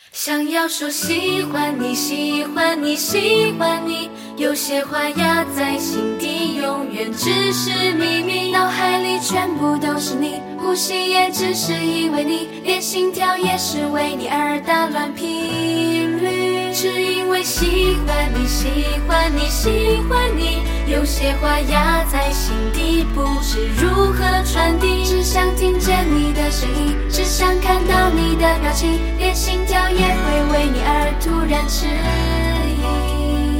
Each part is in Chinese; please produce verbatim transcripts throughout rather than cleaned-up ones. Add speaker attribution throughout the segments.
Speaker 1: 想要说喜欢你，喜欢你，喜欢你，有些话压在心底，永远只是秘密。脑海里全部都是你，呼吸也只是因为你，连心跳也是为你而打乱频率。只因为喜欢你，喜欢你，喜欢你，有些话压在心底，不知如何传递。只想听见你的声音，只想看到你的表情，连心跳也会为你而突然迟疑。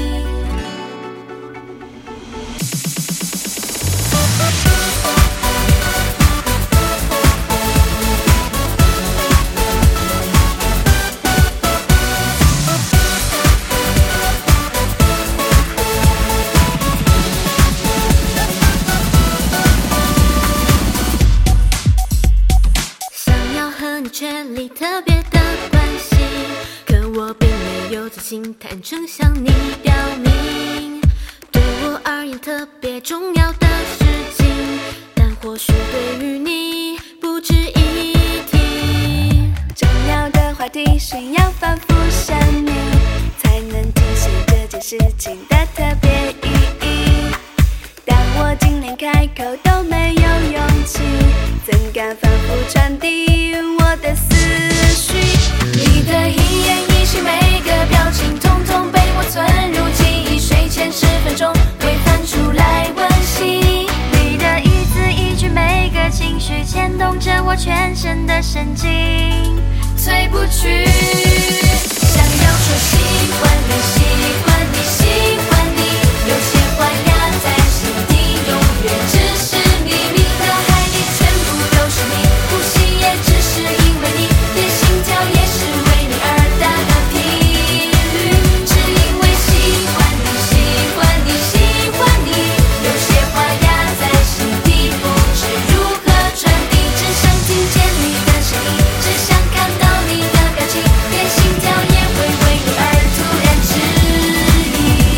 Speaker 1: 确立特别的关系，可我并没有自信坦诚向你表明，对我而言特别重要的事情，但或许对于你不值一提。
Speaker 2: 重要的话题需要反复声明，才能体现这件事情的特别意义。但我竟连开口都没有勇气，怎敢反复传递我的思绪？
Speaker 1: 你的一言一行，每个表情，统统被我存入记忆。睡前十分钟会翻出来温习。
Speaker 3: 你的一字一句，每个情绪，牵动着我全身的神经，
Speaker 1: 退不去。想要说喜欢你，喜欢你，喜欢你，有些话压在心底，永远只是秘密。脑海里全部都是你，呼吸也只是因为你，连心跳也是为你而打乱频率。只因为喜欢你，喜欢你，喜欢你，有些话压在心底，不知如何传递。只想听见你的声音，只想看到你的表情，连心跳也会为你而突然迟疑。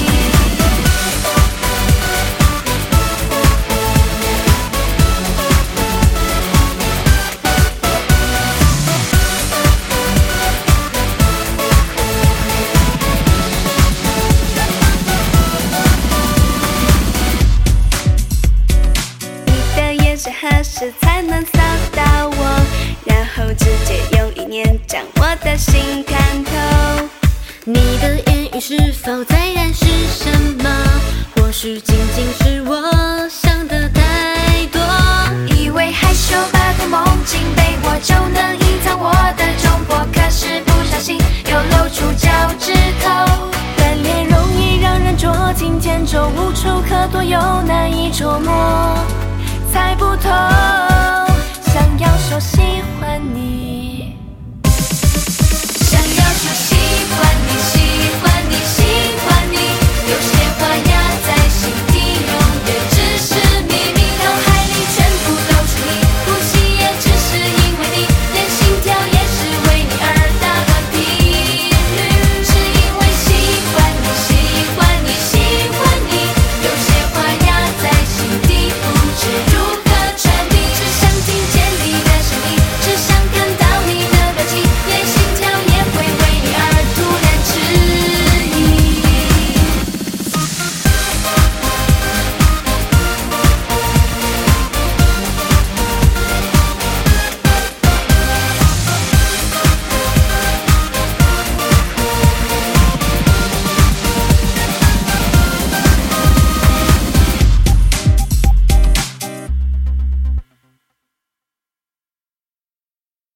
Speaker 2: 你的眼神何时才能扫到我，然后直接用意念将我的心看透？
Speaker 1: 你的言语是否在暗示什么？或许仅仅是我想的太多。
Speaker 3: 以为害羞把头蒙紧被我就能隐藏我的窘迫，可是不小心又露出脚趾头。
Speaker 2: 单恋容易让人捉襟见肘，无处可躲又难以捉摸，猜不透。想要说喜欢你，